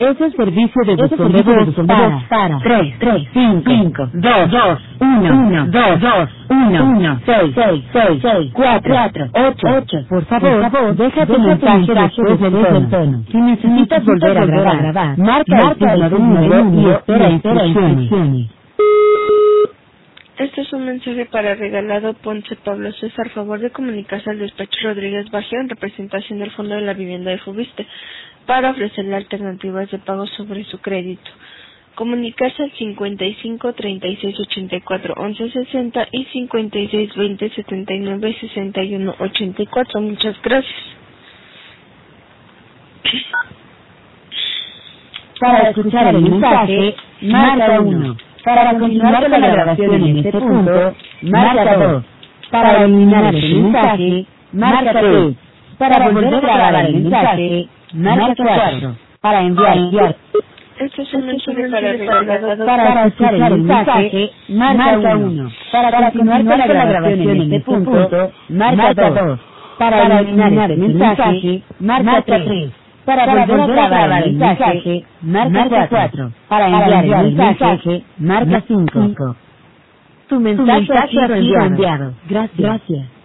Es el servicio de buzón de voz para 3, 5, 2, 1, 6, 4, 8. Por favor, deja tu mensaje después del tono. Si necesitas volver a grabar, marca el número y espera instrucciones. Este es un mensaje para regalado Ponce Pablo César. Favor de comunicarse al despacho Rodríguez Bajío en representación del Fondo de la Vivienda de Fobiste para ofrecerle alternativas de pago sobre su crédito. Comunicarse al 55 36 84 11 60 y 56 20 79 61 84. Muchas gracias. Para escuchar el mensaje, marca 1. Para continuar con la grabación en este punto, marca 2. Para eliminar el mensaje, marca 3. Para volver a grabar el mensaje, marca 4. Para enviar. Este es un mensaje para regalado. Para escuchar el mensaje, marca 1. Para continuar con la grabación en este punto, marca 2. Para eliminar el mensaje, marca 3. Para volver a grabar el mensaje, marca 4. Para enviar el mensaje, marca 5. Tu mensaje ha sido enviado. Gracias.